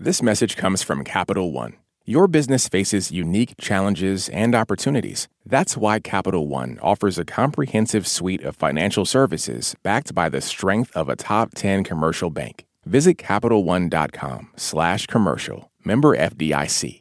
This message comes from Capital One. Your business faces unique challenges and opportunities. That's why Capital One offers a comprehensive suite of financial services backed by the strength of a top 10 commercial bank. Visit CapitalOne.com/commercial. Member FDIC.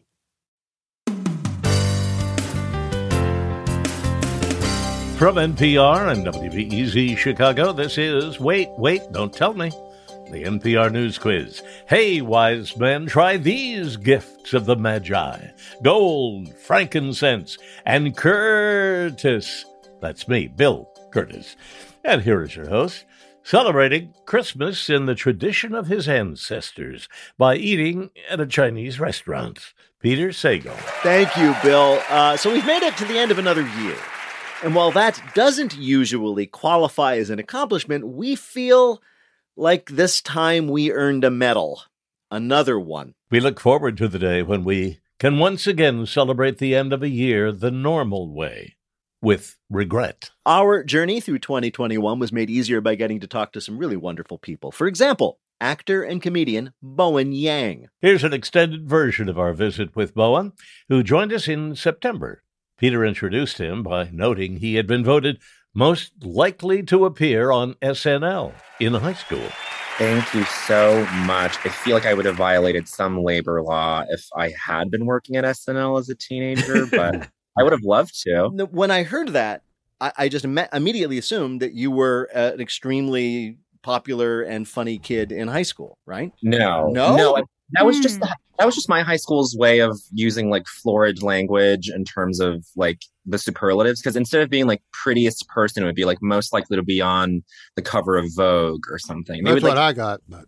From NPR and WBEZ Chicago, this is Wait, Don't Tell Me, the NPR News Quiz. Hey, wise men, try these gifts of the Magi. Gold, frankincense, and Curtis. That's me, Bill Curtis. And here is your host, celebrating Christmas in the tradition of his ancestors by eating at a Chinese restaurant, Peter Sagal. Thank you, Bill. So we've made it to the end of another year. And while that doesn't usually qualify as an accomplishment, we feel like this time we earned a medal. Another one. We look forward to the day when we can once again celebrate the end of a year the normal way, with regret. Our journey through 2021 was made easier by getting to talk to some really wonderful people. For example, actor and comedian Bowen Yang. Here's an extended version of our visit with Bowen, who joined us in September. Peter introduced him by noting he had been voted most likely to appear on SNL in high school. Thank you so much. I feel like I would have violated some labor law if I had been working at SNL as a teenager, but I would have loved to. When I heard that, I just immediately assumed that you were an extremely popular and funny kid in high school, right? No. That was just my high school's way of using like florid language in terms of like the superlatives. Because instead of being like prettiest person, it would be like most likely to be on the cover of Vogue or something. That's what I got, but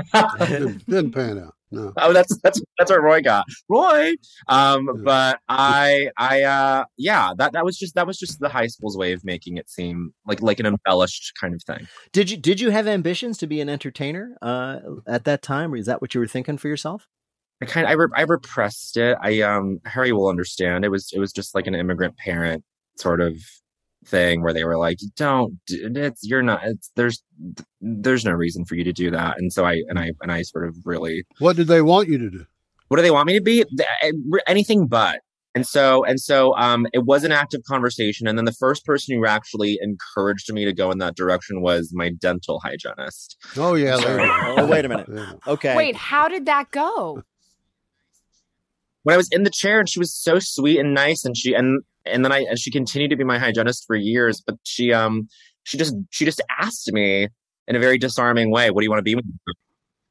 didn't pan out. No. Oh, that's what Roy got. Roy. But that was just the high school's way of making it seem like an embellished kind of thing. Did you have ambitions to be an entertainer at that time, or is that what you were thinking for yourself? I repressed it. Harry will understand. It was just like an immigrant parent sort of thing where they were like, there's no reason for you to do that. And so I sort of really. What did they want you to do? What do they want me to be? Anything but. And so it was an active conversation. And then the first person who actually encouraged me to go in that direction was my dental hygienist. Oh yeah. Oh, wait a minute. Okay. Wait, how did that go? When I was in the chair, and she was so sweet and nice, and she continued to be my hygienist for years, but she just asked me in a very disarming way, "What do you want to be when you grow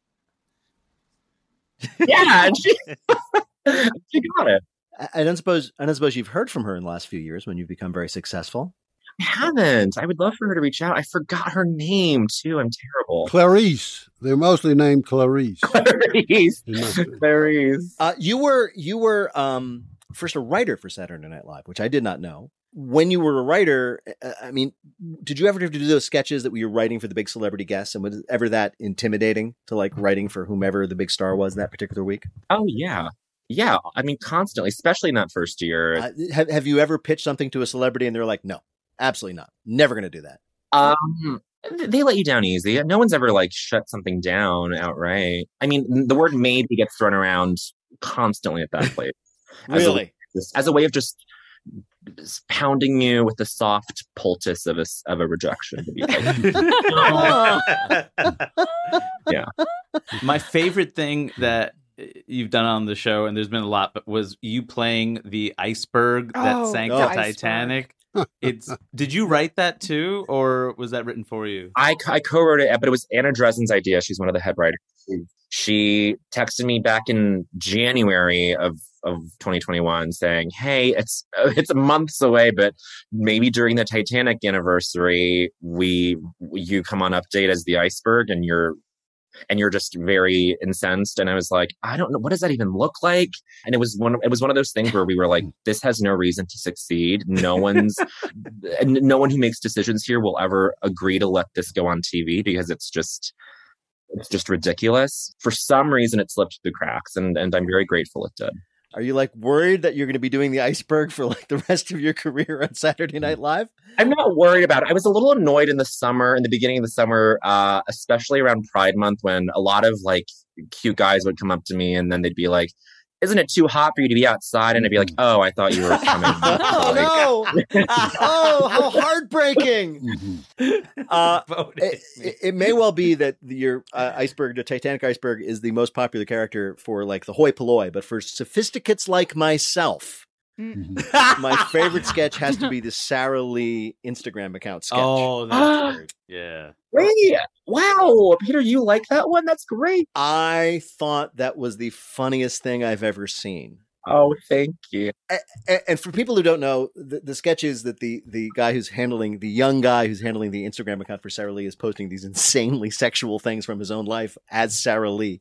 up?" Yeah, and she got it. I don't suppose you've heard from her in the last few years when you've become very successful. I haven't. I would love for her to reach out. I forgot her name too. I'm terrible. Clarice. They're mostly named Clarice. Clarice. You were first a writer for Saturday Night Live, which I did not know. When you were a writer, did you ever have to do those sketches that we were writing for the big celebrity guests, and was ever that intimidating to like writing for whomever the big star was that particular week? Oh yeah. Yeah. I mean, constantly, especially in that first year. Have you ever pitched something to a celebrity and they're like, no, absolutely not. Never going to do that. They let you down easy. No one's ever like shut something down outright. I mean, the word maybe gets thrown around constantly at that place. Really? As a way of just pounding you with the soft poultice of a rejection. To be like, yeah. My favorite thing that you've done on the show, and there's been a lot, but was you playing the iceberg that sank the Titanic. Did you write that too, or was that written for you? I co-wrote it, but it was Anna Dresden's idea. She's one of the head writers. She texted me back in January of 2021 saying, "Hey, it's months away, but maybe during the Titanic anniversary, you come on Update as the iceberg, and you're just very incensed." And I was like, I don't know, what does that even look like? And it was one of those things where we were like, this has no reason to succeed. No one who makes decisions here will ever agree to let this go on TV because it's just ridiculous. For some reason, it slipped through the cracks, and I'm very grateful it did. Are you like worried that you're going to be doing the iceberg for like the rest of your career on Saturday Night Live? I'm not worried about it. I was a little annoyed in the beginning of the summer, especially around Pride Month, when a lot of like cute guys would come up to me and then they'd be like, "Isn't it too hot for you to be outside?" And I'd be like, "Oh, I thought you were coming." Oh, no. Oh, how heartbreaking. It may well be that your iceberg, the Titanic iceberg, is the most popular character for like the hoi polloi, but for sophisticates like myself, my favorite sketch has to be the Sarah Lee Instagram account sketch. Oh, that's great. Yeah. Wait, wow, Peter, you like that one? That's great. I thought that was the funniest thing I've ever seen. Oh, thank you. And for people who don't know, the sketch is that the young guy who's handling the Instagram account for Sarah Lee is posting these insanely sexual things from his own life as Sarah Lee.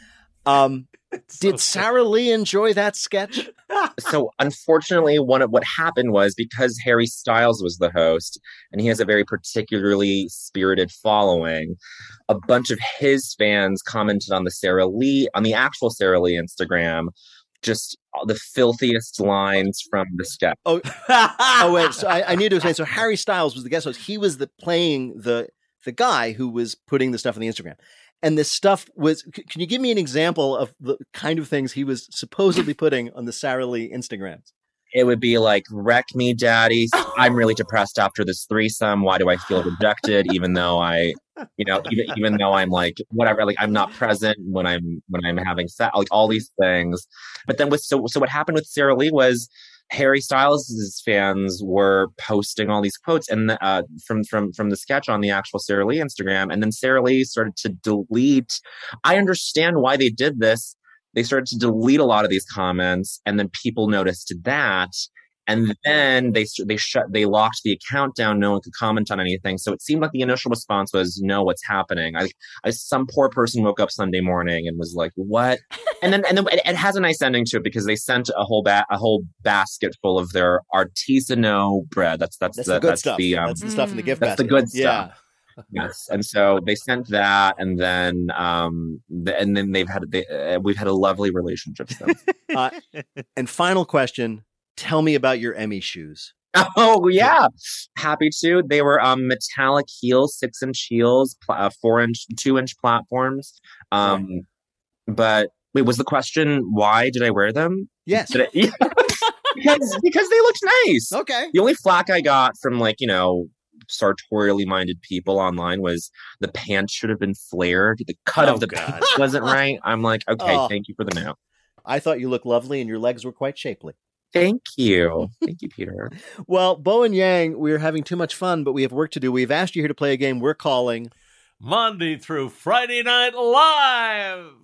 Did Sarah Lee enjoy that sketch? So unfortunately, what happened was, because Harry Styles was the host and he has a very particularly spirited following, a bunch of his fans commented on the actual Sarah Lee Instagram, just the filthiest lines from the sketch. Oh, wait. So I need to explain. So Harry Styles was the guest host. He was playing the guy who was putting the stuff on the Instagram. And this stuff was, can you give me an example of the kind of things he was supposedly putting on the Sarah Lee Instagrams? It would be like, "Wreck me, daddy. I'm really depressed after this threesome. Why do I feel rejected? Even though even though I'm like, whatever, like I'm not present when I'm having sex," like all these things. But then so what happened with Sarah Lee was, Harry Styles' fans were posting all these quotes and from the sketch on the actual Sarah Lee Instagram, and then Sarah Lee started to delete. I understand why they did this. They started to delete a lot of these comments, and then people noticed that, and then they locked the account down. No one could comment on anything. So it seemed like the initial response was, "No, what's happening?" Some poor person woke up Sunday morning and was like, "What?" And then it has a nice ending to it, because they sent a whole basket full of their artisanal bread. That's the good stuff. That's the stuff in the gift basket. That's the good stuff. Yeah. Yes, and so they sent that, and then we've had a lovely relationship since. And final question: tell me about your Emmy shoes. Oh yeah, happy to. They were metallic heels, 6-inch heels, 4-inch, 2-inch platforms. But wait, was the question why did I wear them? Yes, because they looked nice. Okay. The only flack I got from sartorially minded people online was the pants should have been flared. The cut of the pants wasn't right. I'm like, okay, thank you for the note. I thought you looked lovely and your legs were quite shapely. Thank you. Thank you, Peter. Well, Bo and Yang, we're having too much fun, but we have work to do. We've asked you here to play a game we're calling Monday through Friday Night Live.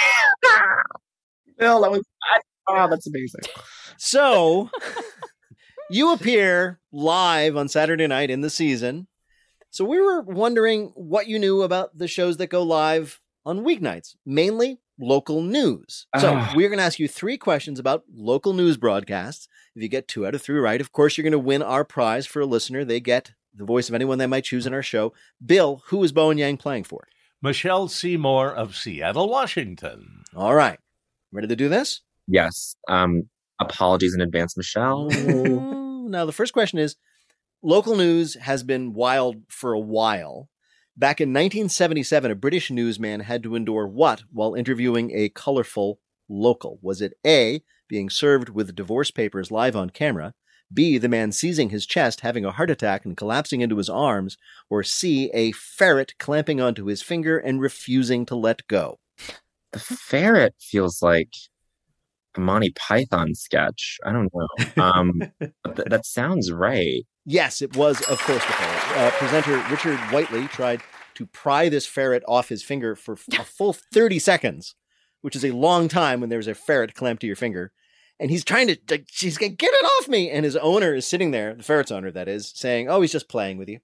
Bill, that's amazing. So you appear live on Saturday night in the season. So we were wondering what you knew about the shows that go live on weeknights, mainly local news. So we're going to ask you 3 questions about local news broadcasts. If you get 2 out of 3 right, of course, you're going to win our prize for a listener. They get the voice of anyone they might choose in our show. Bill, who is Bo and Yang playing for? Michelle Seymour of Seattle, Washington. All right. Ready to do this? Yes. Apologies in advance, Michelle. Now, the first question is, local news has been wild for a while. Back in 1977, a British newsman had to endure what while interviewing a colorful local? Was it A, being served with divorce papers live on camera, B, the man seizing his chest, having a heart attack and collapsing into his arms, or C, a ferret clamping onto his finger and refusing to let go? The ferret feels like a Monty Python sketch. I don't know. But that sounds right. Yes, it was, of course, the ferret. Presenter Richard Whiteley tried to pry this ferret off his finger for a full 30 seconds, which is a long time when there's a ferret clamped to your finger. And he's trying to, she's going to get it off me. And his owner is sitting there, the ferret's owner, that is, saying, oh, he's just playing with you.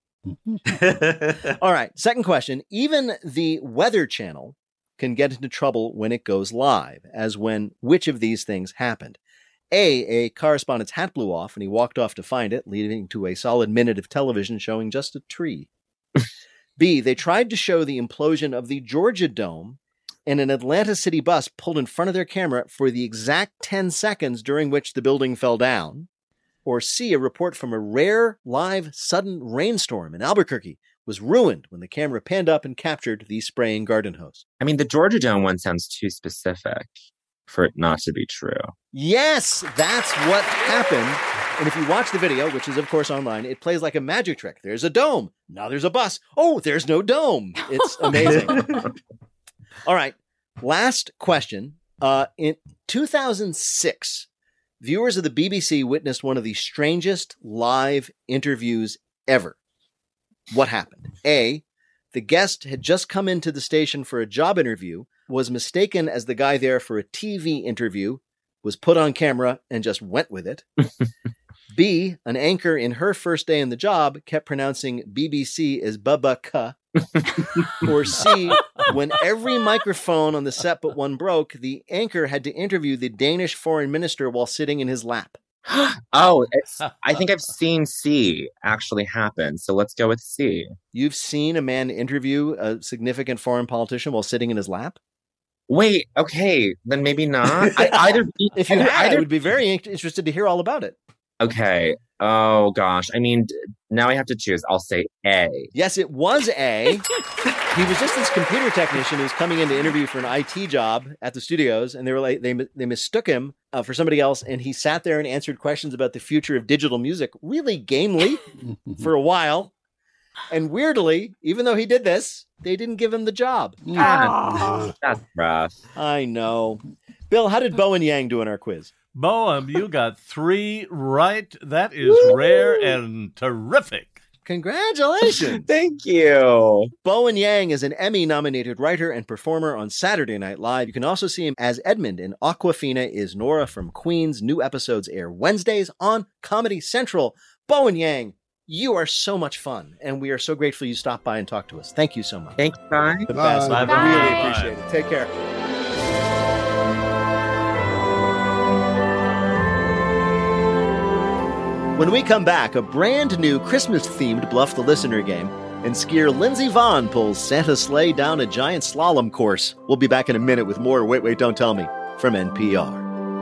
All right. Second question. Even the Weather Channel can get into trouble when it goes live, as when which of these things happened? A correspondent's hat blew off and he walked off to find it, leading to a solid minute of television showing just a tree. B, they tried to show the implosion of the Georgia Dome, and an Atlanta City bus pulled in front of their camera for the exact 10 seconds during which the building fell down. Or C, a report from a rare, live, sudden rainstorm in Albuquerque was ruined when the camera panned up and captured the spraying garden hose. I mean, the Georgia Dome one sounds too specific for it not to be true. Yes, that's what happened. And if you watch the video, which is, of course, online, it plays like a magic trick. There's a dome. Now there's a bus. Oh, there's no dome. It's amazing. All right. Last question. In 2006, viewers of the BBC witnessed one of the strangest live interviews ever. What happened? A, the guest had just come into the station for a job interview, was mistaken as the guy there for a TV interview, was put on camera, and just went with it. B, an anchor in her first day in the job kept pronouncing BBC as Bubba-ka. Or C, when every microphone on the set but one broke, the anchor had to interview the Danish foreign minister while sitting in his lap. I think I've seen C actually happen. So let's go with C. You've seen a man interview a significant foreign politician while sitting in his lap? Wait, okay, then maybe not. If you had, I would be very interested to hear all about it. Okay. Oh, gosh. I mean, now I have to choose. I'll say A. Yes, it was A. He was just this computer technician who was coming in to interview for an IT job at the studios, and they were like, they mistook him for somebody else, and he sat there and answered questions about the future of digital music really gamely for a while. And weirdly, even though he did this, they didn't give him the job. That's rough. I know. Bill, how did Bowen Yang do in our quiz? Boehm, you got 3 right. That is rare and terrific. Congratulations. Thank you. Bowen Yang is an Emmy-nominated writer and performer on Saturday Night Live. You can also see him as Edmund in Awkwafina is Nora from Queens. New episodes air Wednesdays on Comedy Central. Bowen Yang, you are so much fun, and we are so grateful you stopped by and talked to us. Thank you so much. Thanks, bye. The best. Bye. I really appreciate it. Take care. When we come back, a brand new Christmas-themed Bluff the Listener game, and skier Lindsey Vonn pulls Santa's sleigh down a giant slalom course. We'll be back in a minute with more Wait, Wait, Don't Tell Me from NPR.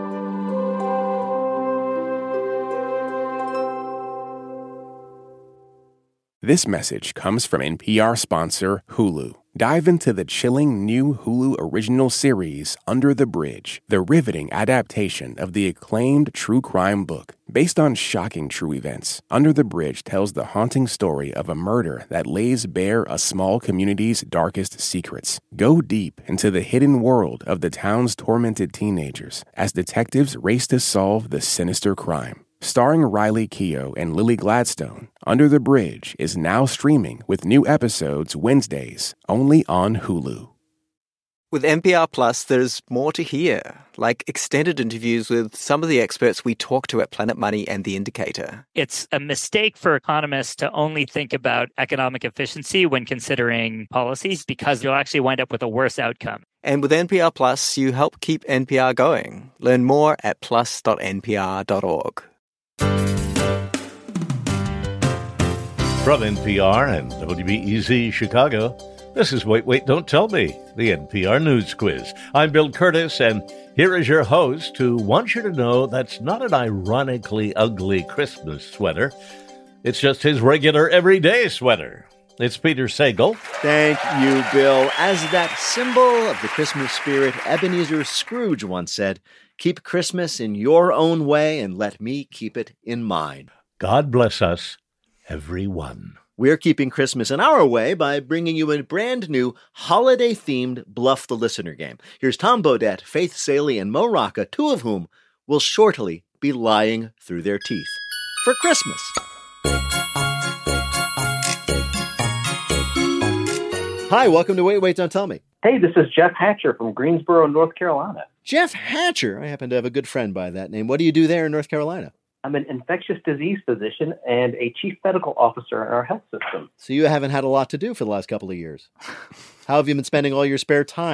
This message comes from NPR sponsor Hulu. Dive into the chilling new Hulu original series, Under the Bridge, the riveting adaptation of the acclaimed true crime book. Based on shocking true events, Under the Bridge tells the haunting story of a murder that lays bare a small community's darkest secrets. Go deep into the hidden world of the town's tormented teenagers as detectives race to solve the sinister crime. Starring Riley Keough and Lily Gladstone, Under the Bridge is now streaming with new episodes Wednesdays, only on Hulu. With NPR Plus, there's more to hear, like extended interviews with some of the experts we talk to at Planet Money and The Indicator. It's a mistake for economists to only think about economic efficiency when considering policies, because you'll actually wind up with a worse outcome. And with NPR Plus, you help keep NPR going. Learn more at plus.npr.org. From NPR and WBEZ Chicago, this is Wait, Wait, Don't Tell Me, the NPR News Quiz. I'm Bill Curtis, and here is your host who wants you to know that's not an ironically ugly Christmas sweater. It's just his regular everyday sweater. It's Peter Sagal. Thank you, Bill. As that symbol of the Christmas spirit, Ebenezer Scrooge once said, "Keep Christmas in your own way and let me keep it in mine." God bless us, everyone. We're keeping Christmas in our way by bringing you a brand new holiday-themed Bluff the Listener game. Here's Tom Bodett, Faith Saley, and Mo Rocca, 2 of whom will shortly be lying through their teeth for Christmas. Hi, welcome to Wait, Wait, Don't Tell Me. Hey, this is Jeff Hatcher from Greensboro, North Carolina. Jeff Hatcher. I happen to have a good friend by that name. What do you do there in North Carolina? I'm an infectious disease physician and a chief medical officer in our health system. So you haven't had a lot to do for the last couple of years. How have you been spending all your spare time?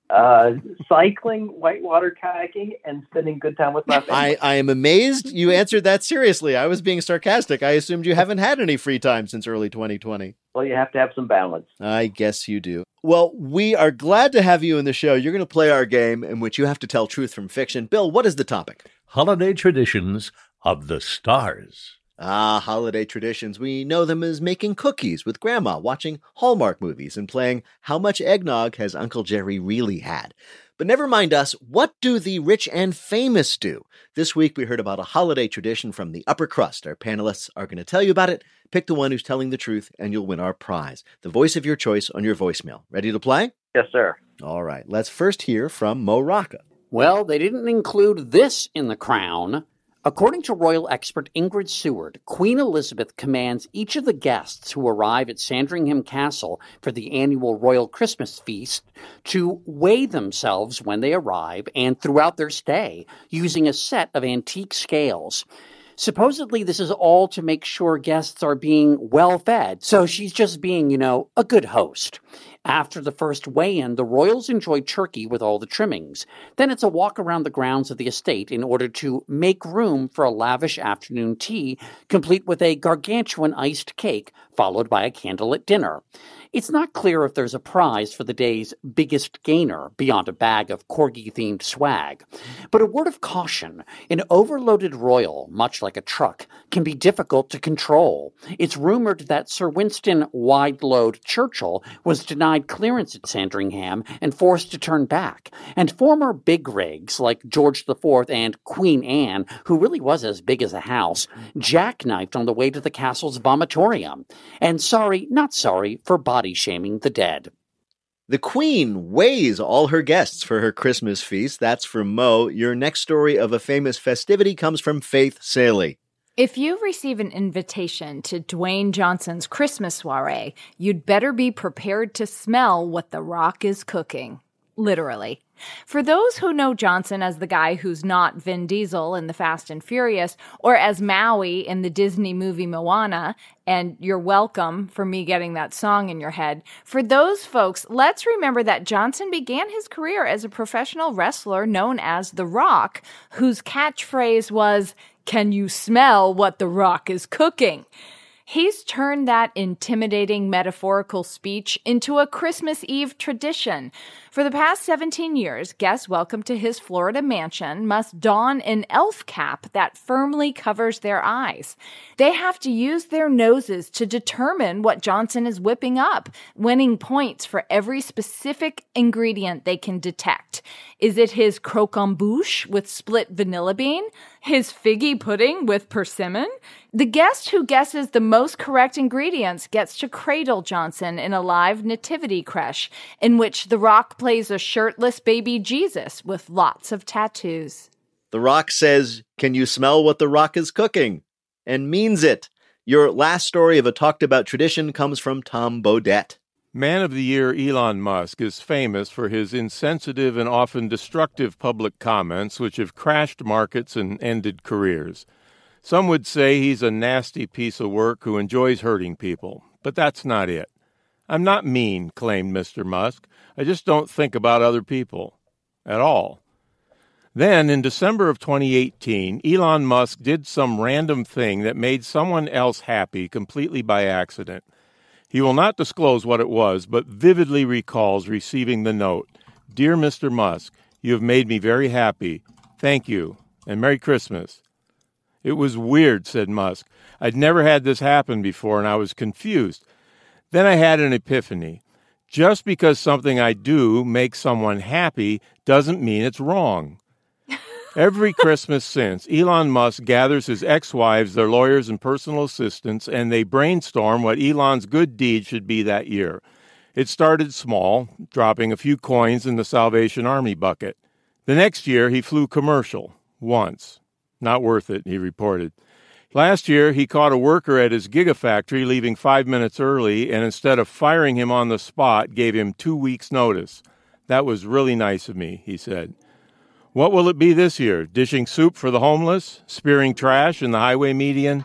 Cycling, whitewater kayaking, and spending good time with my family. I am amazed you answered that seriously. I was being sarcastic. I assumed you haven't had any free time since early 2020. Well, you have to have some balance. I guess you do. Well, we are glad to have you in the show. You're going to play our game in which you have to tell truth from fiction. Bill, what is the topic? Holiday traditions of the stars. Ah, holiday traditions. We know them as making cookies with Grandma, watching Hallmark movies, and playing How Much Eggnog Has Uncle Jerry Really Had? But never mind us, what do the rich and famous do? This week we heard about a holiday tradition from the upper crust. Our panelists are going to tell you about it. Pick the one who's telling the truth, and you'll win our prize. The voice of your choice on your voicemail. Ready to play? Yes, sir. All right, let's first hear from Mo Rocca. Well, they didn't include this in the crown. According to royal expert Ingrid Seward, Queen Elizabeth commands each of the guests who arrive at Sandringham Castle for the annual royal Christmas feast to weigh themselves when they arrive and throughout their stay using a set of antique scales. Supposedly, this is all to make sure guests are being well fed, so she's just being, a good host. After the first weigh-in, the royals enjoy turkey with all the trimmings. Then it's a walk around the grounds of the estate in order to make room for a lavish afternoon tea, complete with a gargantuan iced cake, followed by a candlelit dinner. It's not clear if there's a prize for the day's biggest gainer beyond a bag of corgi-themed swag. But a word of caution, an overloaded royal, much like a truck, can be difficult to control. It's rumored that Sir Winston Wide-Load Churchill was denied clearance at Sandringham and forced to turn back. And former big rigs like George IV and Queen Anne, who really was as big as a house, jackknifed on the way to the castle's vomitorium. And sorry, not sorry, for body-shaming the dead. The Queen weighs all her guests for her Christmas feast. That's from Mo. Your next story of a famous festivity comes from Faith Saley. If you receive an invitation to Dwayne Johnson's Christmas soiree, you'd better be prepared to smell what The Rock is cooking. Literally. For those who know Johnson as the guy who's not Vin Diesel in The Fast and Furious, or as Maui in the Disney movie Moana, and you're welcome for me getting that song in your head, for those folks, let's remember that Johnson began his career as a professional wrestler known as The Rock, whose catchphrase was, "Can you smell what The Rock is cooking?" He's turned that intimidating metaphorical speech into a Christmas Eve tradition. For the past 17 years, guests welcome to his Florida mansion must don an elf cap that firmly covers their eyes. They have to use their noses to determine what Johnson is whipping up, winning points for every specific ingredient they can detect. Is it his croquembouche with split vanilla bean? His figgy pudding with persimmon? The guest who guesses the most correct ingredients gets to cradle Johnson in a live nativity creche, in which The Rock plays a shirtless baby Jesus with lots of tattoos. The Rock says, "Can you smell what The Rock is cooking?" and means it. Your last story of a talked-about tradition comes from Tom Bodett. Man of the Year Elon Musk is famous for his insensitive and often destructive public comments which have crashed markets and ended careers. Some would say he's a nasty piece of work who enjoys hurting people, but that's not it. "I'm not mean," claimed Mr. Musk. "I just don't think about other people. At all." Then, in December of 2018, Elon Musk did some random thing that made someone else happy completely by accident. He will not disclose what it was, but vividly recalls receiving the note, "Dear Mr. Musk, you have made me very happy. Thank you, and Merry Christmas." "It was weird," said Musk. "I'd never had this happen before, and I was confused. Then I had an epiphany. Just because something I do makes someone happy doesn't mean it's wrong." Every Christmas since, Elon Musk gathers his ex-wives, their lawyers, and personal assistants, and they brainstorm what Elon's good deed should be that year. It started small, dropping a few coins in the Salvation Army bucket. The next year, he flew commercial, once. "Not worth it," he reported. Last year, he caught a worker at his gigafactory leaving 5 minutes early, and instead of firing him on the spot, gave him 2 weeks' notice. "That was really nice of me," he said. What will it be this year? Dishing soup for the homeless? Spearing trash in the highway median?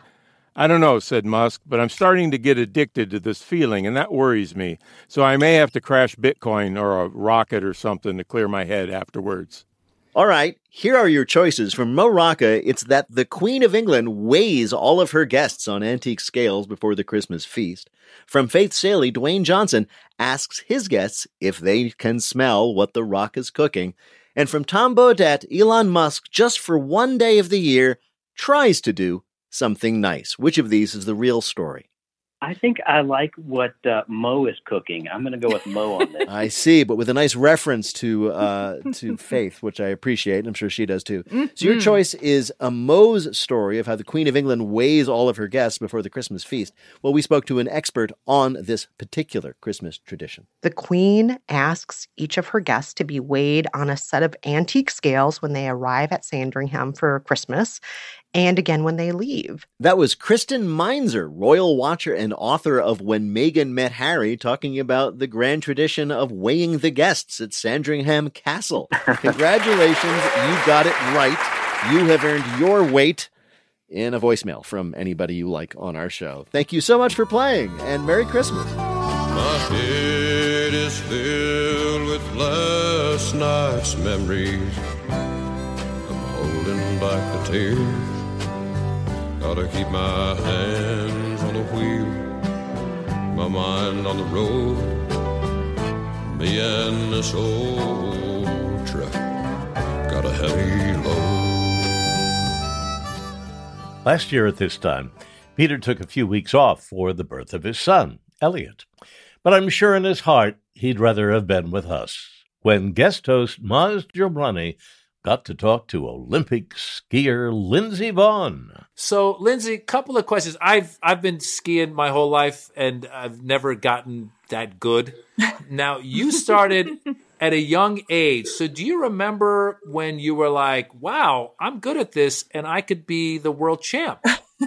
I don't know, said Musk, but I'm starting to get addicted to this feeling, and that worries me. So I may have to crash Bitcoin or a rocket or something to clear my head afterwards. All right, here are your choices. From Mo Rocca, it's that the Queen of England weighs all of her guests on antique scales before the Christmas feast. From Faith Saley, Dwayne Johnson asks his guests if they can smell what the rock is cooking. And from Tom Bodett, Elon Musk, just for one day of the year, tries to do something nice. Which of these is the real story? I think I like what Mo is cooking. I'm going to go with Mo on this. I see, but with a nice reference to Faith, which I appreciate, and I'm sure she does too. So your choice is a Mo's story of how the Queen of England weighs all of her guests before the Christmas feast. Well, we spoke to an expert on this particular Christmas tradition. The Queen asks each of her guests to be weighed on a set of antique scales when they arrive at Sandringham for Christmas, and again when they leave. That was Kristen Meinzer, royal watcher and author of When Meghan Met Harry, talking about the grand tradition of weighing the guests at Sandringham Castle. Congratulations, you got it right. You have earned your weight in a voicemail from anybody you like on our show. Thank you so much for playing, and Merry Christmas. My head is filled with last night's memories. I'm holding back the tears. Gotta keep my hands on the wheel, my mind on the road. Me and this old truck got a heavy load. Last year at this time, Peter took a few weeks off for the birth of his son, Elliot. But I'm sure in his heart he'd rather have been with us when guest host Maz Jobrani got to talk to Olympic skier Lindsey Vonn. So, Lindsey, couple of questions. I've been skiing my whole life, and I've never gotten that good. Now, you started at a young age. So do you remember when you were like, wow, I'm good at this, and I could be the world champ?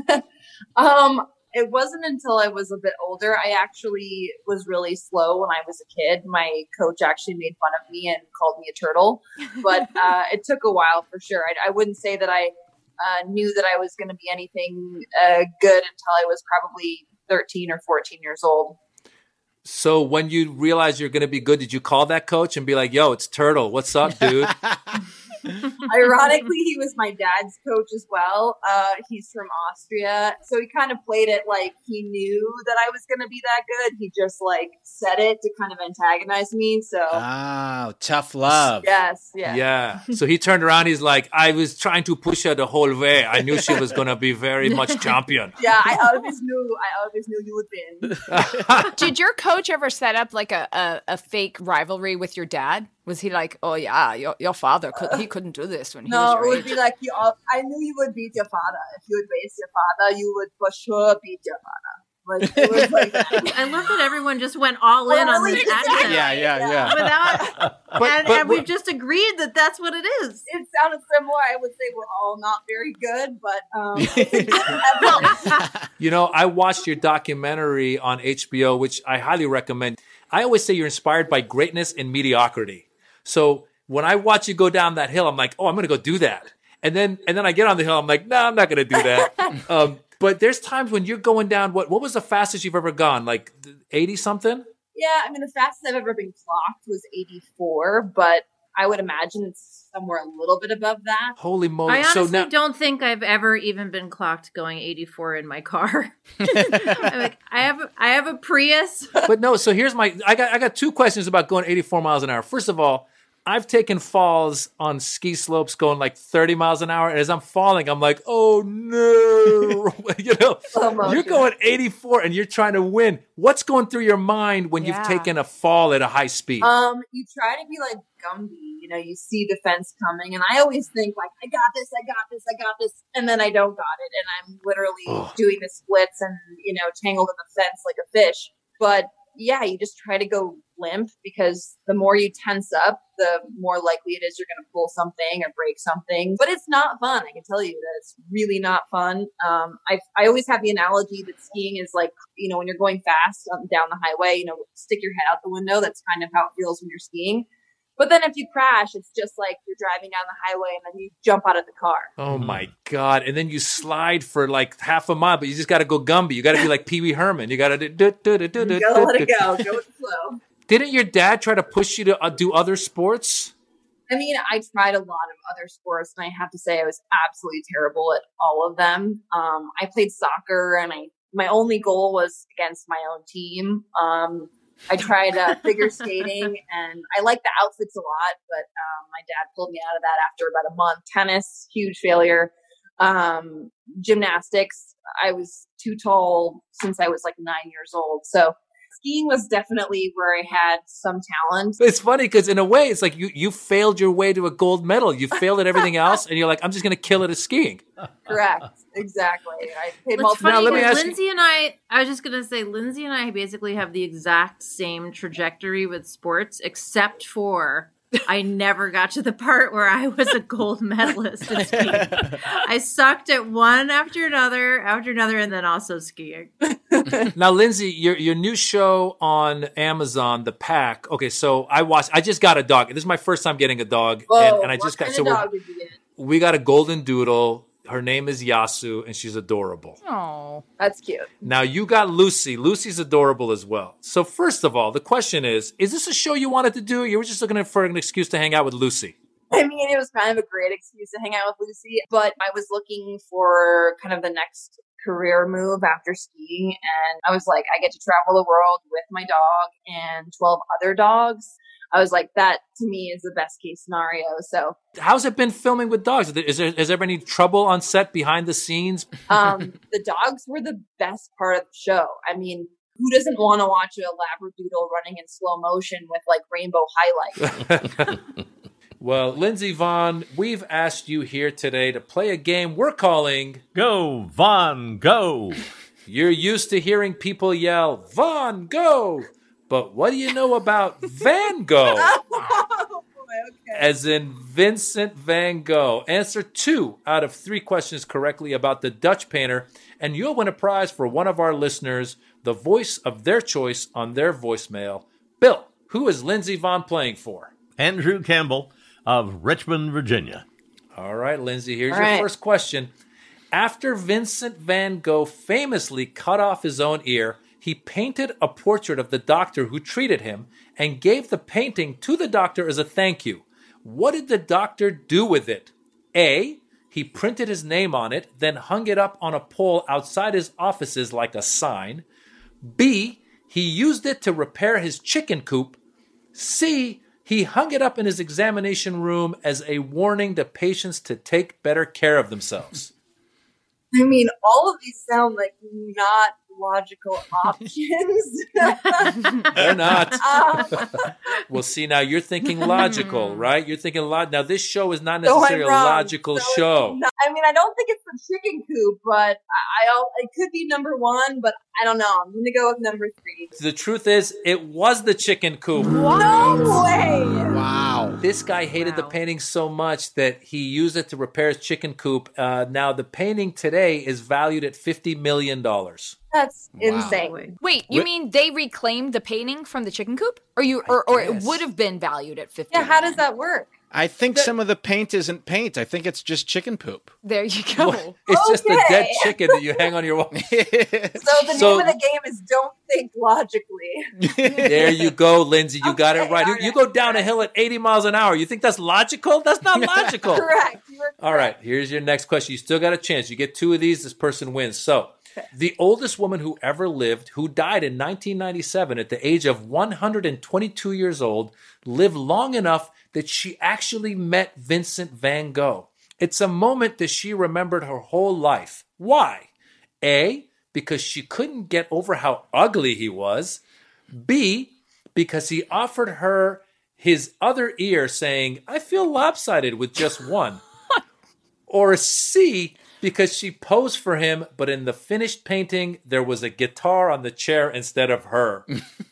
It wasn't until I was a bit older. I actually was really slow when I was a kid. My coach actually made fun of me and called me a turtle, but it took a while for sure. I wouldn't say that I knew that I was going to be anything good until I was probably 13 or 14 years old. So when you realized you're going to be good, did you call that coach and be like, yo, it's Turtle. What's up, dude? Ironically, he was my dad's coach as well. He's from Austria. So he kind of played it like he knew that I was going to be that good. He just like said it to kind of antagonize me. So tough love. Yes. Yeah. Yeah. So he turned around. He's like, I was trying to push her the whole way. I knew she was going to be very much champion. Yeah. I always knew you would win. Did your coach ever set up like a fake rivalry with your dad? Was he like, oh yeah, your father he couldn't do this when he was your No, it would age? be like I knew you would beat your father. If you would face your father, you would for sure beat your father. Like it was like that. I love that everyone just went all in on this accent. Yeah. Without, and we've just agreed that that's what it is. It sounded similar. I would say we're all not very good, but You know, I watched your documentary on HBO, which I highly recommend. I always say you're inspired by greatness and mediocrity. So when I watch you go down that hill, I'm like, oh, I'm going to go do that. And then I get on the hill. I'm like, no, I'm not going to do that. But there's times when you're going down. What was the fastest you've ever gone? Like 80 something? yeah, I mean, the fastest I've ever been clocked was 84, but I would imagine it's somewhere a little bit above that. Holy moly. I honestly don't think I've ever even been clocked going 84 in my car. I'm like, I have a Prius. But no, so here's I got two questions about going 84 miles an hour. First of all, I've taken falls on ski slopes going like 30 miles an hour. And as I'm falling, I'm like, oh no, you're going 84 and you're trying to win. What's going through your mind when you've taken a fall at a high speed? You try to be like Gumby, you see the fence coming. And I always think like, I got this. And then I don't got it. And I'm literally doing the splits and, tangled in the fence like a fish. But yeah, you just try to go limp because the more you tense up, the more likely it is you're going to pull something or break something. But it's not fun. I can tell you that it's really not fun. I always have the analogy that skiing is like, when you're going fast down the highway, stick your head out the window. That's kind of how it feels when you're skiing. But then if you crash, it's just like you're driving down the highway and then you jump out of the car. Oh my God. And then you slide for like half a mile, but you just got to go Gumby. You got to be like Pee Wee Herman. You got to You gotta let it go. Go with the flow. Didn't your dad try to push you to do other sports? I mean, I tried a lot of other sports, and I have to say I was absolutely terrible at all of them. I played soccer, and my only goal was against my own team. I tried figure skating, and I liked the outfits a lot, but my dad pulled me out of that after about a month. Tennis, huge failure. Gymnastics, I was too tall since I was like 9 years old. So skiing was definitely where I had some talent. It's funny because in a way, it's like you failed your way to a gold medal. You failed at everything else, and you're like, I'm just going to kill it at skiing. Correct. Exactly. I paid What's multiple. funny Now, let me is ask Lindsay and I was just going to say, Lindsay and I basically have the exact same trajectory with sports, except for I never got to the part where I was a gold medalist in skiing. I sucked at one after another, and then also skiing. Now, Lindsay, your new show on Amazon, The Pack. Okay, so I just got a dog. This is my first time getting a dog. Whoa, and I just got, what so kind of dog did you get? we got a golden doodle. Her name is Yasu, and she's adorable. Oh, that's cute. Now, you got Lucy. Lucy's adorable as well. So first of all, the question is this a show you wanted to do? You were just looking for an excuse to hang out with Lucy. I mean, it was kind of a great excuse to hang out with Lucy, but I was looking for kind of the next career move after skiing. And I was like, I get to travel the world with my dog and 12 other dogs. I was like, that to me is the best case scenario. So How's it been filming with dogs? Is there any trouble on set behind the scenes? the dogs were the best part of the show. I mean, who doesn't want to watch a Labradoodle running in slow motion with like rainbow highlights? Well, Lindsay Vonn, we've asked you here today to play a game we're calling Go, Vonn, go. You're used to hearing people yell, Vonn, go! But what do you know about Van Gogh? As in Vincent van Gogh. Answer 2 out of 3 questions correctly about the Dutch painter, and you'll win a prize for one of our listeners, the voice of their choice on their voicemail. Bill, who is Lindsay Vonn playing for? Andrew Campbell of Richmond, Virginia. All right, Lindsay, here's your first question. After Vincent van Gogh famously cut off his own ear, he painted a portrait of the doctor who treated him and gave the painting to the doctor as a thank you. What did the doctor do with it? A, he printed his name on it, then hung it up on a pole outside his offices like a sign. B, he used it to repair his chicken coop. C, he hung it up in his examination room as a warning to patients to take better care of themselves. I mean, all of these sound like not logical options. They're not. Well, see, now you're thinking logical, right? You're thinking now this show is not necessarily a logical show. I mean, I don't think it's the chicken coop, but it could be number 1, but I don't know. I'm going to go with number 3. The truth is, it was the chicken coop. No way! Wow. This guy hated the painting so much that he used it to repair his chicken coop. Now, the painting today is valued at $50 million. That's insane. Wait, you mean they reclaimed the painting from the chicken coop? Or it would have been valued at 50? Yeah, how does that work? I think some of the paint isn't paint. I think it's just chicken poop. There you go. It's just a dead chicken that you hang on your wall. So the name of the game is Don't Think Logically. There you go, Lindsay. You got it right. You go down a hill at 80 miles an hour. You think that's logical? That's not logical. Correct. All right, here's your next question. You still got a chance. You get 2 of these, this person wins. So, the oldest woman who ever lived, who died in 1997 at the age of 122 years old, lived long enough that she actually met Vincent van Gogh. It's a moment that she remembered her whole life. Why? A, because she couldn't get over how ugly he was. B, because he offered her his other ear saying, I feel lopsided with just one. Or C, because she posed for him, but in the finished painting, there was a guitar on the chair instead of her.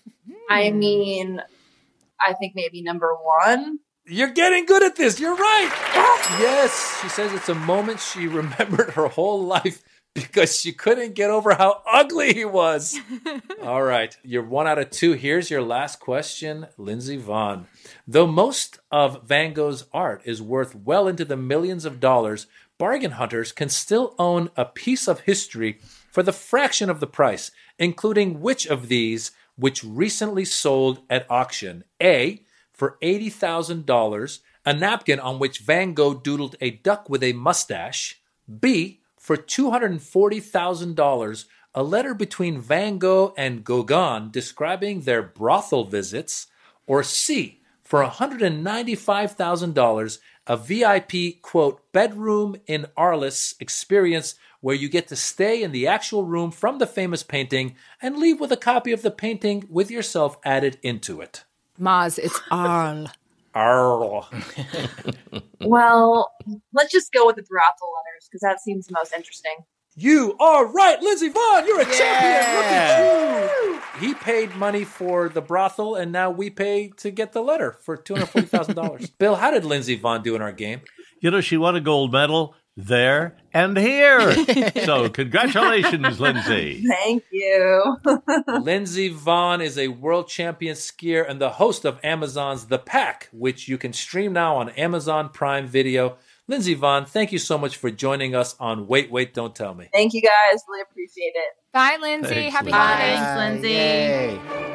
I mean, I think maybe number 1. You're getting good at this. You're right. Yes. She says it's a moment she remembered her whole life because she couldn't get over how ugly he was. All right. You're 1 out of 2. Here's your last question, Lindsey Vonn. Though most of Van Gogh's art is worth well into the millions of dollars, bargain hunters can still own a piece of history for the fraction of the price, including which of these which recently sold at auction? A, for $80,000, a napkin on which Van Gogh doodled a duck with a mustache. B, for $240,000, a letter between Van Gogh and Gauguin describing their brothel visits. Or C, for $195,000, a VIP, quote, bedroom in Arles experience where you get to stay in the actual room from the famous painting and leave with a copy of the painting with yourself added into it. Maz, it's Arles. Arles. Well, let's just go with the brothel letters because that seems the most interesting. You are right, Lindsey Vonn. You're a champion. Look at you. He paid money for the brothel, and now we pay to get the letter for $240,000. Bill, how did Lindsey Vonn do in our game? You know, she won a gold medal there and here. So congratulations, Lindsey. Thank you. Lindsey Vonn is a world champion skier and the host of Amazon's The Pack, which you can stream now on Amazon Prime Video. Lindsey Vonn, thank you so much for joining us on Wait, Wait, Don't Tell Me. Thank you guys. Really appreciate it. Bye, Lindsey. Thanks, Happy Lindsey. holidays. Thanks, Lindsay. Yay.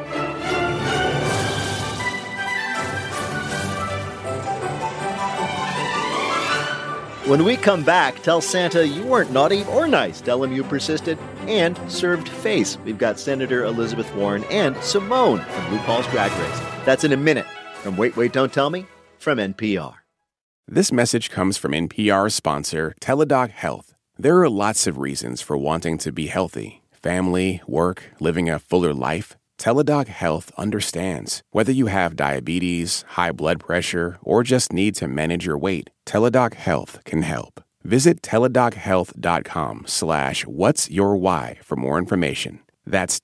When we come back, tell Santa you weren't naughty or nice. Tell him you persisted and served face. We've got Senator Elizabeth Warren and Simone from RuPaul's Drag Race. That's in a minute. From Wait, Wait, Don't Tell Me from NPR. This message comes from NPR sponsor Teladoc Health. There are lots of reasons for wanting to be healthy. Family, work, living a fuller life. Teladoc Health understands. Whether you have diabetes, high blood pressure, or just need to manage your weight, Teladoc Health can help. Visit teladochealth.com/what's your why for more information. That's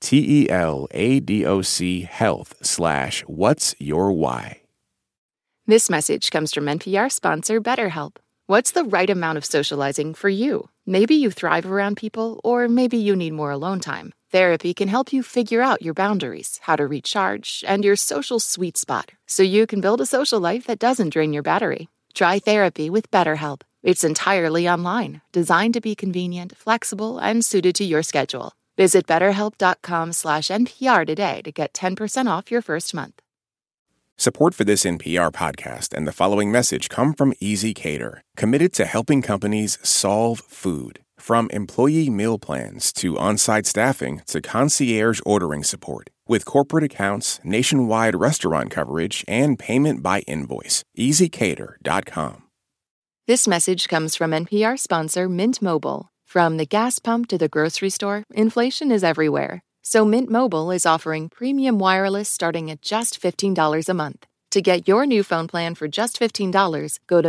TELADOC health/what's your why. This message comes from NPR sponsor BetterHelp. What's the right amount of socializing for you? Maybe you thrive around people, or maybe you need more alone time. Therapy can help you figure out your boundaries, how to recharge, and your social sweet spot, so you can build a social life that doesn't drain your battery. Try therapy with BetterHelp. It's entirely online, designed to be convenient, flexible, and suited to your schedule. Visit BetterHelp.com/NPR today to get 10% off your first month. Support for this NPR podcast and the following message come from Easy Cater, committed to helping companies solve food. From employee meal plans to on-site staffing to concierge ordering support. With corporate accounts, nationwide restaurant coverage, and payment by invoice. EasyCater.com. This message comes from NPR sponsor Mint Mobile. From the gas pump to the grocery store, inflation is everywhere. So Mint Mobile is offering premium wireless starting at just $15 a month. To get your new phone plan for just $15, go to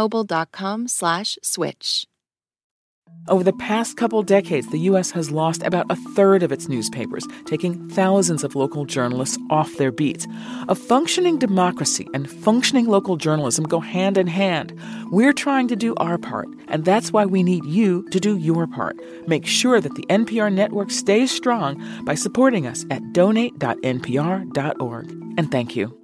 mintmobile.com/switch. Over the past couple decades, the U.S. has lost about a third of its newspapers, taking thousands of local journalists off their beats. A functioning democracy and functioning local journalism go hand in hand. We're trying to do our part, and that's why we need you to do your part. Make sure that the NPR network stays strong by supporting us at donate.npr.org. And thank you.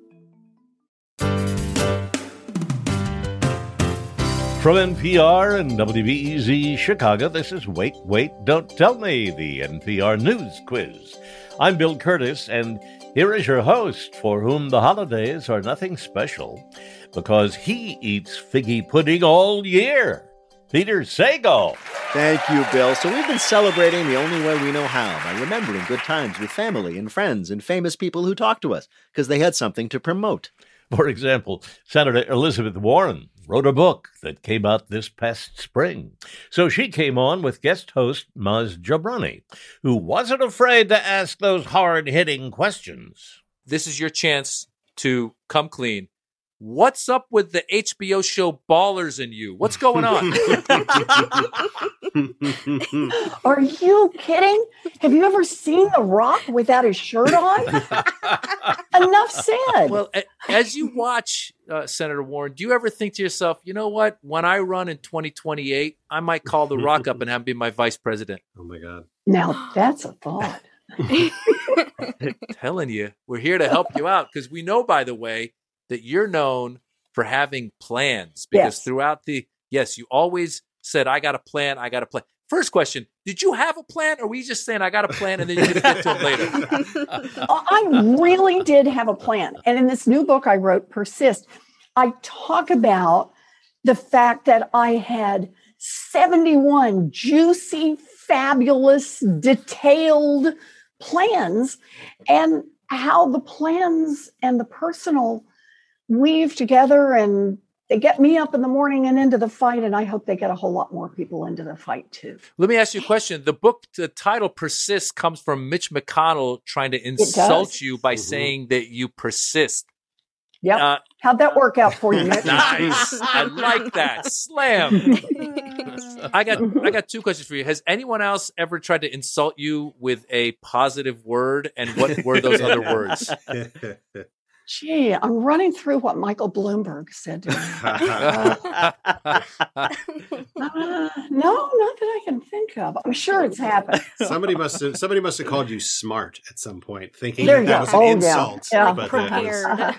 From NPR and WBEZ Chicago, this is Wait, Wait, Don't Tell Me, the NPR News Quiz. I'm Bill Curtis, and here is your host, for whom the holidays are nothing special, because he eats figgy pudding all year, Peter Sagal. Thank you, Bill. So we've been celebrating the only way we know how, by remembering good times with family and friends and famous people who talked to us, because they had something to promote. For example, Senator Elizabeth Warren wrote a book that came out this past spring. So she came on with guest host Maz Jobrani, who wasn't afraid to ask those hard-hitting questions. This is your chance to come clean. What's up with the HBO show Ballers in You? What's going on? Are you kidding? Have you ever seen The Rock without his shirt on? Enough said. Well, as you watch Senator Warren, do you ever think to yourself, you know what? When I run in 2028, I might call The Rock up and have him be my vice president. Oh, my God. Now, that's a thought. Telling you, we're here to help you out because we know, by the way, that you're known for having plans because throughout you always said, I got a plan. First question, did you have a plan or were you just saying, I got a plan and then you're going to get to it later? I really did have a plan. And in this new book I wrote, Persist, I talk about the fact that I had 71 juicy, fabulous, detailed plans and how the plans and the personal weave together and they get me up in the morning and into the fight. And I hope they get a whole lot more people into the fight too. Let me ask you a question. The title Persist comes from Mitch McConnell trying to insult you by saying that you persist. Yep. How'd that work out for you, Mitch? Nice. I like that. Slam. I got two questions for you. Has anyone else ever tried to insult you with a positive word? And what were those other words? Gee, I'm running through what Michael Bloomberg said to me. No, not that I can think of. I'm sure it's happened. Somebody must have called you smart at some point, thinking that was an insult. Yeah. But prepared.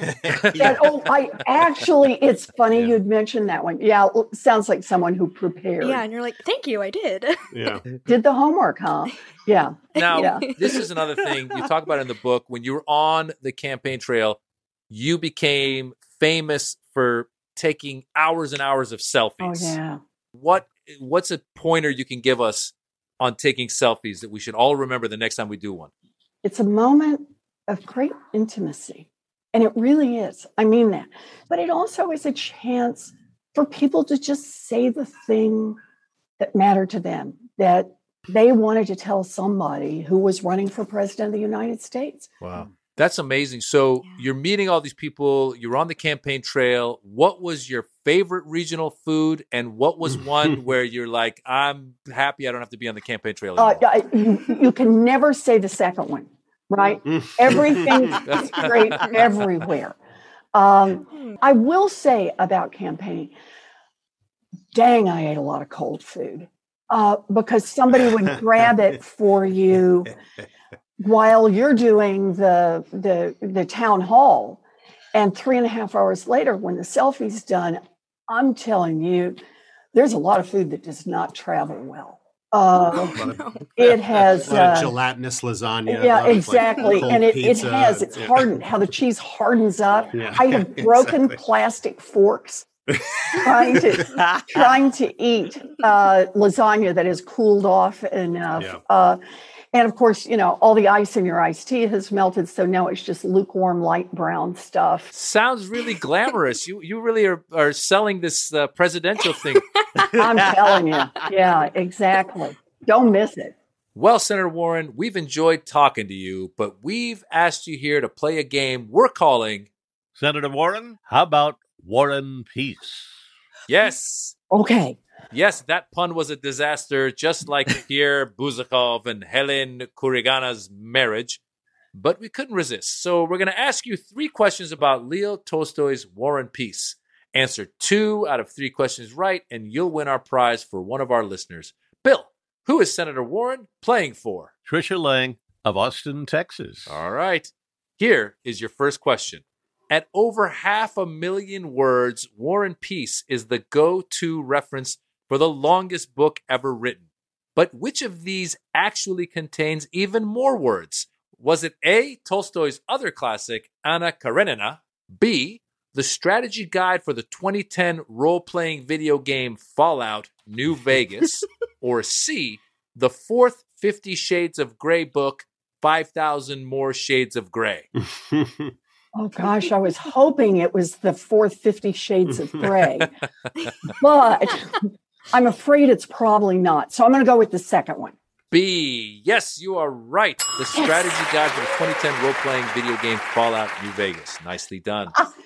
It's funny you'd mention that one. Yeah, sounds like someone who prepared. Yeah, and you're like, thank you, I did. Yeah. Did the homework, huh? Yeah. Now, this is another thing you talk about in the book. When you were on the campaign trail, you became famous for taking hours and hours of selfies. Oh, yeah. What's a pointer you can give us on taking selfies that we should all remember the next time we do one? It's a moment of great intimacy. And it really is. I mean that. But it also is a chance for people to just say the thing that mattered to them, that they wanted to tell somebody who was running for president of the United States. Wow. That's amazing. So you're meeting all these people. You're on the campaign trail. What was your favorite regional food? And what was one where you're like, I'm happy I don't have to be on the campaign trail anymore? You can never say the second one, right? Everything's great everywhere. I will say about campaigning, dang, I ate a lot of cold food. Because somebody would grab it for you while you're doing the town hall. And 3.5 hours later, when the selfie's done, I'm telling you, there's a lot of food that does not travel well. It has gelatinous lasagna. Yeah, exactly. And it's hardened, how the cheese hardens up. Yeah. I have broken plastic forks trying to eat lasagna that has cooled off enough. Yeah. And of course, all the ice in your iced tea has melted, so now it's just lukewarm, light brown stuff. Sounds really glamorous. You really are selling this presidential thing. I'm telling you. Yeah, exactly. Don't miss it. Well, Senator Warren, we've enjoyed talking to you, but we've asked you here to play a game we're calling Senator Warren, how about War and Peace? Yes. Okay. Yes, that pun was a disaster, just like Pierre Buzakov and Helen Kurigana's marriage. But we couldn't resist. So we're going to ask you 3 questions about Leo Tolstoy's War and Peace. Answer 2 out of 3 questions right, and you'll win our prize for one of our listeners. Bill, who is Senator Warren playing for? Tricia Lang of Austin, Texas. All right. Here is your first question. At over 500,000 words, War and Peace is the go-to reference for the longest book ever written. But which of these actually contains even more words? Was it A, Tolstoy's other classic, Anna Karenina, B, the strategy guide for the 2010 role-playing video game Fallout New Vegas, or C, the 4th 50 Shades of Grey book, 5,000 More Shades of Grey? Oh, gosh, I was hoping it was the 4th 50 Shades of Grey. But I'm afraid it's probably not. So I'm going to go with the second one. B. Yes, you are right. The strategy guide for the 2010 role-playing video game Fallout New Vegas. Nicely done.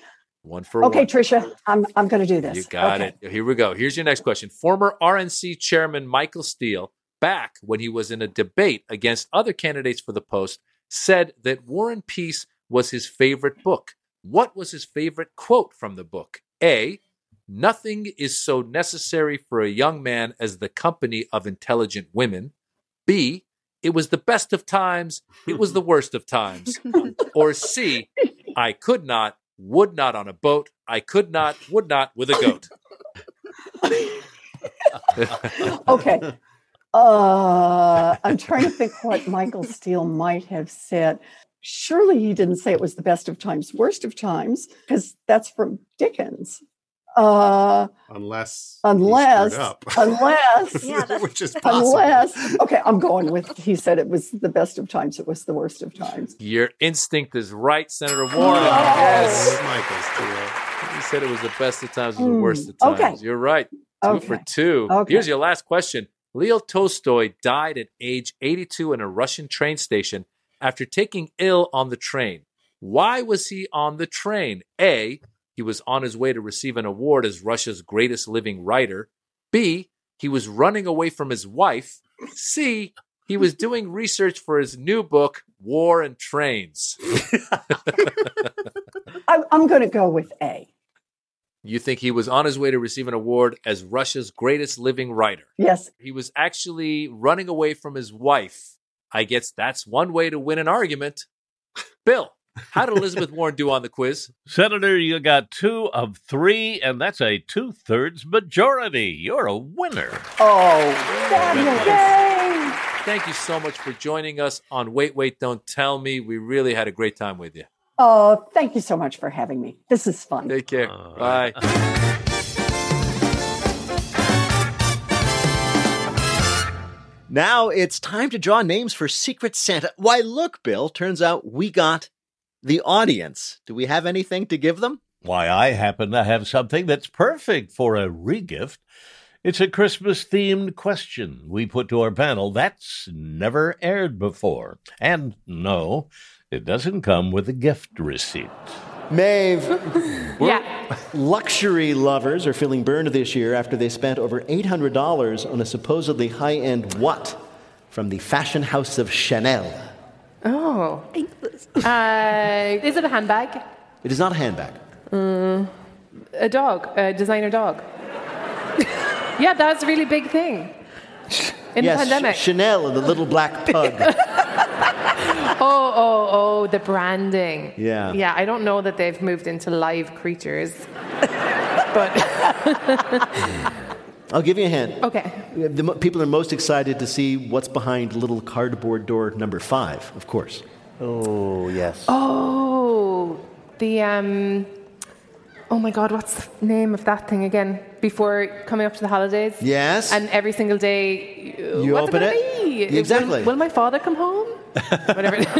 1 for Okay, 1. Tricia, I'm going to do this. You got it. Here we go. Here's your next question. Former RNC chairman Michael Steele, back when he was in a debate against other candidates for the post, said that War and Peace was his favorite book. What was his favorite quote from the book? A, nothing is so necessary for a young man as the company of intelligent women. B, it was the best of times, it was the worst of times. Or C, I could not, would not on a boat, I could not, would not with a goat. Okay. I'm trying to think what Michael Steele might have said. Surely he didn't say it was the best of times, worst of times, because that's from Dickens. Unless, yeah, which is possible. Okay, I'm going with, he said it was the best of times, it was the worst of times. Your instinct is right, Senator Warren. Yes. Michael Steele. He said it was the best of times, it was the worst of times. Okay. You're right. 2 for 2. Okay. Here's your last question. Leo Tolstoy died at age 82 in a Russian train station after taking ill on the train. Why was he on the train? A, he was on his way to receive an award as Russia's greatest living writer. B, he was running away from his wife. C, he was doing research for his new book, War and Trains. I'm going to go with A. You think he was on his way to receive an award as Russia's greatest living writer? Yes. He was actually running away from his wife. I guess that's one way to win an argument. Bill, how did Elizabeth Warren do on the quiz? Senator, you got 2 of 3, and that's a 2/3 majority. You're a winner. Oh, yay! Thank you so much for joining us on Wait, Wait, Don't Tell Me. We really had a great time with you. Oh, thank you so much for having me. This is fun. Take care. Bye. Now it's time to draw names for Secret Santa. Why, look, Bill, turns out we got the audience. Do we have anything to give them? Why, I happen to have something that's perfect for a regift. It's a Christmas-themed question we put to our panel that's never aired before. And no, it doesn't come with a gift receipt. Maeve, Yeah. luxury lovers are feeling burned this year after they spent over $800 on a supposedly high-end what from the fashion house of Chanel. Oh. Is it a handbag? It is not a handbag. A dog? A designer dog? Yeah, that was a really big thing in the pandemic. Chanel and the little black pug. Oh, the branding. Yeah. Yeah, I don't know that they've moved into live creatures. But I'll give you a hint. okay. The people are most excited to see what's behind little cardboard door number 5, of course. Oh, yes. Oh, the oh my God, what's the name of that thing again? Before coming up to the holidays? Yes. And every single day, You what's open it it? gonna be? Exactly. Will my father come home? Whatever. like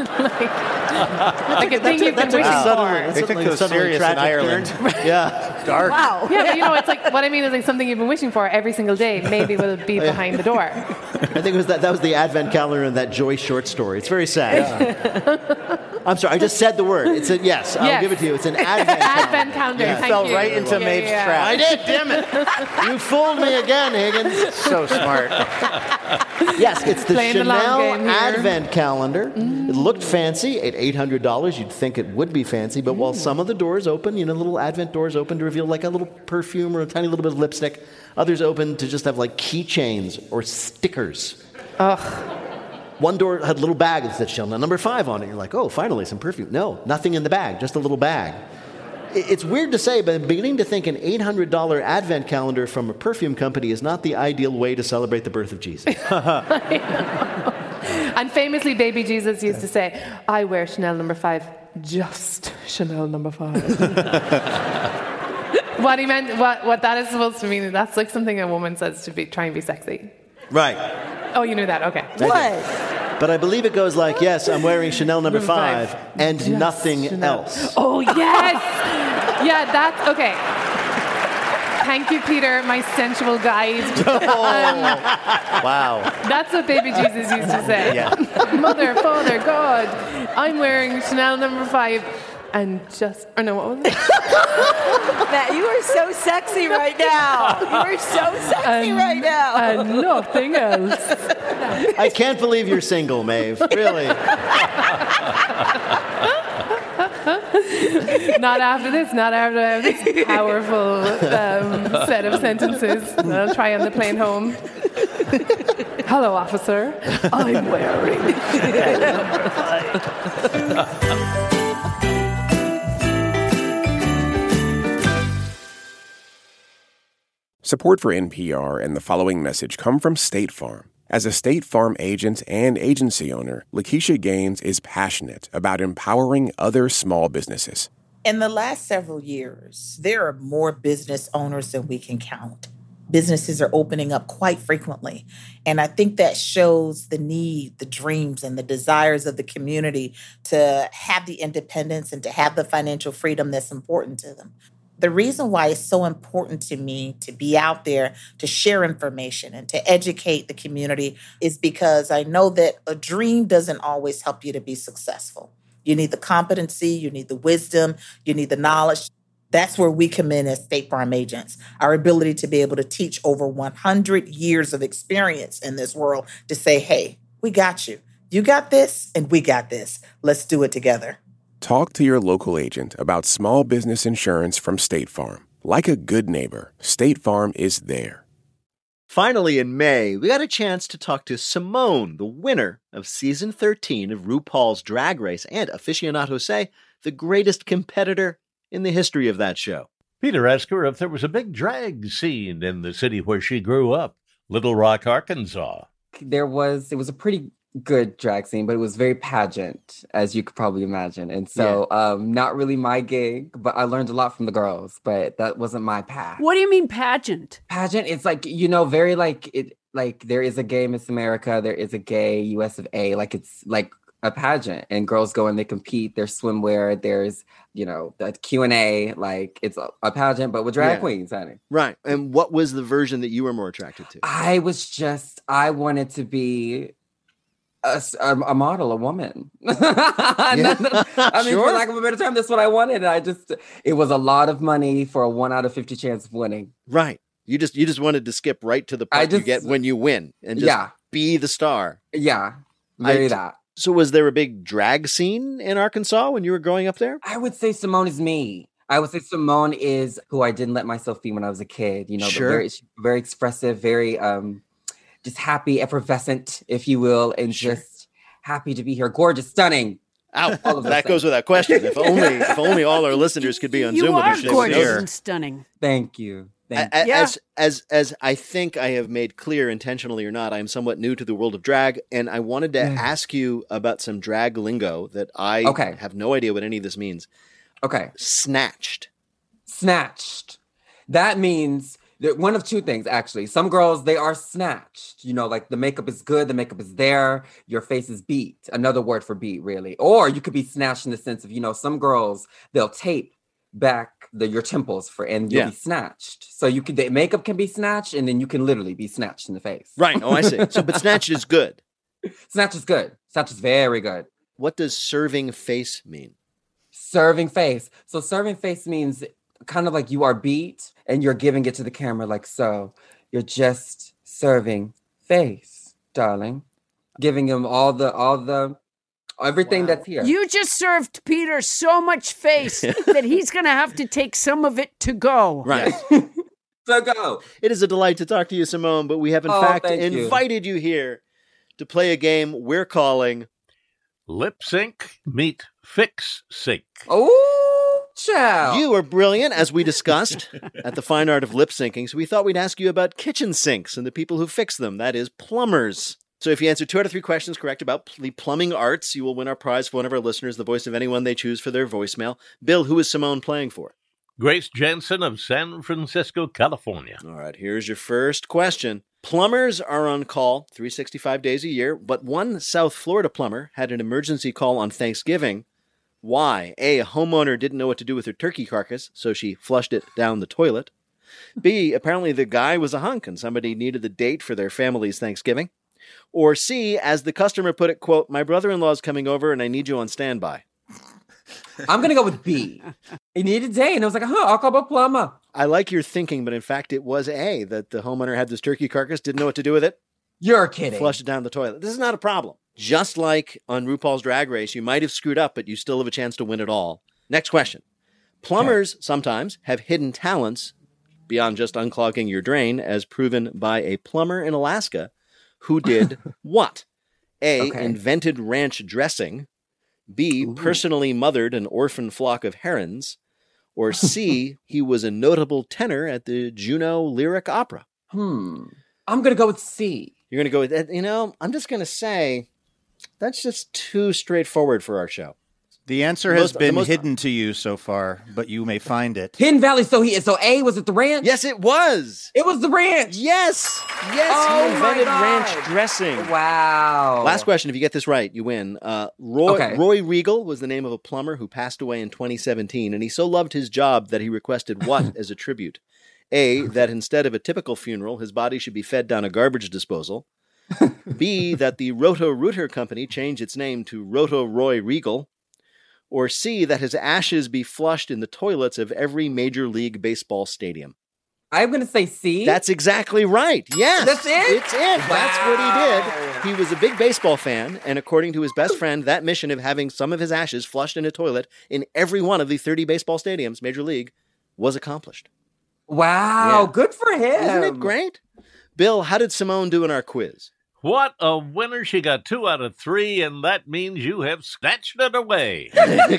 a thing you've been wishing for. They took those serious in Ireland. Yeah. Dark. Wow. Yeah, but you know, it's like, what I mean is like something you've been wishing for every single day maybe will be behind the door. I think it was that was the advent calendar in that Joy short story. It's very sad. I'm sorry, I just said the word. It's a yes. I'll give it to you. It's an advent calendar. Advent calendar. Yeah. Thank Fell you. right into Maeve's trap. I did, damn it. You fooled me again, Higgins. So smart. Yes, it's the Playing the long Chanel game here. advent calendar. It looked fancy at $800. You'd think it would be fancy, but while some of the doors open, little advent doors open to reveal like a little perfume or a tiny little bit of lipstick. Others open to just have like keychains or stickers. Ugh. One door had a little bag that said Chanel number 5 on it. You're like, oh, finally, some perfume. No, nothing in the bag, just a little bag. It's weird to say, but I'm beginning to think an $800 advent calendar from a perfume company is not the ideal way to celebrate the birth of Jesus. And famously, baby Jesus used to say, I wear Chanel number 5, just Chanel number 5. What he meant, what that is supposed to mean, that's like something a woman says to try and be sexy. Right. Oh, you knew that, okay. What? But I believe it goes like, yes, I'm wearing Chanel number 5 and Just nothing Chanel. else. Oh, yes! Yeah, that's, okay. Thank you, Peter, my sensual guide. Wow. That's what baby Jesus used to say. Yeah. Mother, Father, God, I'm wearing Chanel number 5 and just, or no, what was it? Matt, you are so sexy right now. You are so sexy right now. And nothing else. I can't believe you're single, Maeve. Really. Not after this. Not after I have this powerful set of sentences. I'll try on the plane home. Hello, officer. I'm wearing. Support for NPR and the following message come from State Farm. As a State Farm agent and agency owner, Lakeisha Gaines is passionate about empowering other small businesses. In the last several years, there are more business owners than we can count. Businesses are opening up quite frequently. And I think that shows the need, the dreams, and the desires of the community to have the independence and to have the financial freedom that's important to them. The reason why it's so important to me to be out there to share information and to educate the community is because I know that a dream doesn't always help you to be successful. You need the competency, you need the wisdom, you need the knowledge. That's where we come in as State Farm agents. Our ability to be able to teach over 100 years of experience in this world to say, hey, we got you. You got this, and we got this. Let's do it together. Talk to your local agent about small business insurance from State Farm. Like a good neighbor, State Farm is there. Finally, in May, we got a chance to talk to Simone, the winner of Season 13 of RuPaul's Drag Race, and aficionados say the greatest competitor in the history of that show. Peter asked her if there was a big drag scene in the city where she grew up, Little Rock, Arkansas. It was a pretty good drag scene, but it was very pageant, as you could probably imagine. And so not really my gig, but I learned a lot from the girls, but that wasn't my path. What do you mean pageant? Pageant, it's like, very like it, like there is a gay Miss America, there is a gay US of A, like it's like a pageant and girls go and they compete, there's swimwear, there's, the Q&A, like it's a pageant, but with drag queens, honey. Right. And what was the version that you were more attracted to? I wanted to be a model, a woman. I mean, for lack of a better term, that's what I wanted. It was a lot of money for a 1 out of 50 chance of winning. Right. You just wanted to skip right to the part you get when you win and just be the star. Yeah. That. So was there a big drag scene in Arkansas when you were growing up there? I would say Simone is me. I would say Simone is who I didn't let myself be when I was a kid. Sure. Very expressive, very just happy, effervescent, if you will, and just happy to be here. Gorgeous, stunning. That goes without question. If only all our listeners could be on Zoom with us. You are gorgeous and stunning. Thank you. As I think I have made clear, intentionally or not, I'm somewhat new to the world of drag, and I wanted to ask you about some drag lingo that I have no idea what any of this means. Okay. Snatched. That means one of two things, actually. Some girls, they are snatched. Like the makeup is good, the makeup is there, your face is beat. Another word for beat, really. Or you could be snatched in the sense of, some girls, they'll tape back your temples and you'll be snatched. So the makeup can be snatched, and then you can literally be snatched in the face. Right. Oh, I see. But snatched is good. Snatch is good. Snatch is very good. What does serving face mean? Serving face. So serving face means kind of like you are beat and you're giving it to the camera like so. You're just serving face, darling. Giving him all the everything that's here. You just served Peter so much face that he's going to have to take some of it to go. Right. To go. It is a delight to talk to you, Simone, but we have in fact invited you here to play a game we're calling Lip Sync Meet Fix Sync. Oh, child. You are brilliant, as we discussed at the fine art of lip syncing, so we thought we'd ask you about kitchen sinks and the people who fix them, that is, plumbers. So if you answer 2 out of 3 questions correct about the plumbing arts, you will win our prize for one of our listeners, the voice of anyone they choose for their voicemail. Bill, who is Simone playing for? Grace Jensen of San Francisco, California. All right, here's your first question. Plumbers are on call 365 days a year, but one South Florida plumber had an emergency call on Thanksgiving. Why? A homeowner didn't know what to do with her turkey carcass, so she flushed it down the toilet. B, apparently the guy was a hunk and somebody needed the date for their family's Thanksgiving. Or C, as the customer put it, quote, my brother-in-law's coming over and I need you on standby. I'm going to go with B. He needed A, and I was like, I'll call a plumber. I like your thinking, but in fact, it was A, that the homeowner had this turkey carcass, didn't know what to do with it. You're kidding. Flushed it down the toilet. This is not a problem. Just like on RuPaul's Drag Race, you might have screwed up, but you still have a chance to win it all. Next question. Plumbers sometimes have hidden talents beyond just unclogging your drain, as proven by a plumber in Alaska who did what? A, invented ranch dressing. B, personally mothered an orphan flock of herons. Or C, he was a notable tenor at the Juneau Lyric Opera. I'm going to go with C. You're going to go with that? You know, I'm just going to say that's just too straightforward for our show. The answer has been hidden to you so far, but you may find it. Hidden Valley. So A, was it the ranch? Yes, it was. It was the ranch. Yes. He invented ranch dressing. Wow. Last question. If you get this right, you win. Roy Regal was the name of a plumber who passed away in 2017, and he so loved his job that he requested what as a tribute? A, that instead of a typical funeral, his body should be fed down a garbage disposal. B, that the Roto-Rooter Company change its name to Roto-Roy Regal. Or C, that his ashes be flushed in the toilets of every Major League Baseball stadium. I'm going to say C. That's exactly right. Yes. That's it? It's it. Wow. That's what he did. He was a big baseball fan, and according to his best friend, that mission of having some of his ashes flushed in a toilet in every one of the 30 baseball stadiums, Major League, was accomplished. Wow. Yeah. Good for him. Isn't it great? Bill, how did Simone do in our quiz? What a winner. She got 2 out of 3, and that means you have snatched it away.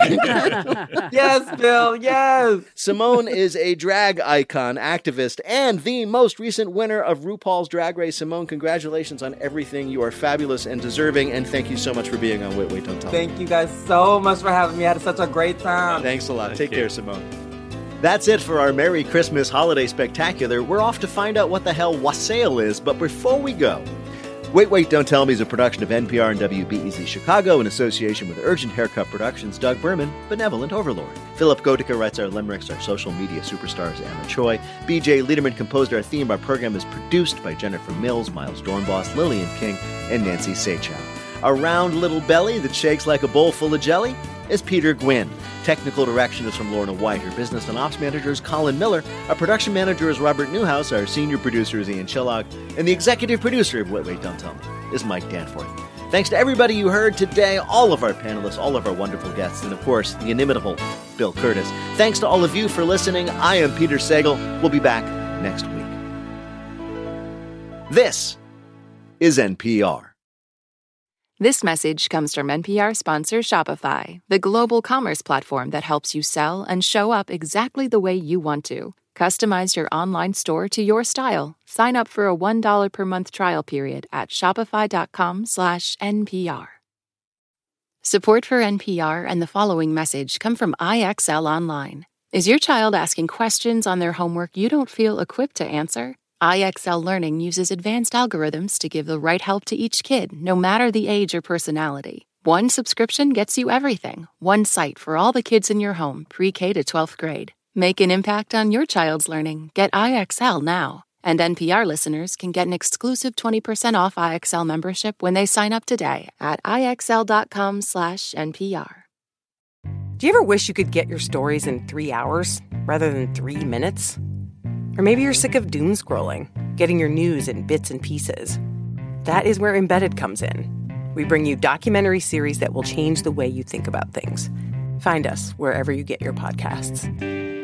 Yes, Bill, yes. Simone is a drag icon, activist, and the most recent winner of RuPaul's Drag Race. Simone, congratulations on everything. You are fabulous and deserving, and thank you so much for being on Wait, Don't Tell Me. Thank you guys so much for having me. I had such a great time. Thanks a lot. Take care, Simone. That's it for our Merry Christmas Holiday Spectacular. We're off to find out what the hell wassail is, but before we go, Wait, Don't Tell Me is a production of NPR and WBEZ Chicago in association with Urgent Haircut Productions, Doug Berman, Benevolent Overlord. Philip Gotica writes our limericks, our social media superstars, Emma Choi. BJ Liederman composed our theme. Our program is produced by Jennifer Mills, Miles Dornbos, Lillian King, and Nancy Sachow. A round little belly that shakes like a bowl full of jelly is Peter Gwynn. Technical direction is from Lorna White. Our business and ops manager is Colin Miller. Our production manager is Robert Newhouse. Our senior producer is Ian Chillog. And the executive producer of Wait, Don't Tell Me is Mike Danforth. Thanks to everybody you heard today, all of our panelists, all of our wonderful guests, and of course, the inimitable Bill Curtis. Thanks to all of you for listening. I am Peter Sagal. We'll be back next week. This is NPR. This message comes from NPR sponsor Shopify, the global commerce platform that helps you sell and show up exactly the way you want to. Customize your online store to your style. Sign up for a $1 per month trial period at shopify.com/NPR. Support for NPR and the following message come from IXL Online. Is your child asking questions on their homework you don't feel equipped to answer? IXL Learning uses advanced algorithms to give the right help to each kid, no matter the age or personality. One subscription gets you everything. One site for all the kids in your home, pre-K to 12th grade. Make an impact on your child's learning. Get IXL now. And NPR listeners can get an exclusive 20% off IXL membership when they sign up today at IXL.com/NPR. Do you ever wish you could get your stories in 3 hours rather than 3 minutes? Or maybe you're sick of doom scrolling, getting your news in bits and pieces. That is where Embedded comes in. We bring you documentary series that will change the way you think about things. Find us wherever you get your podcasts.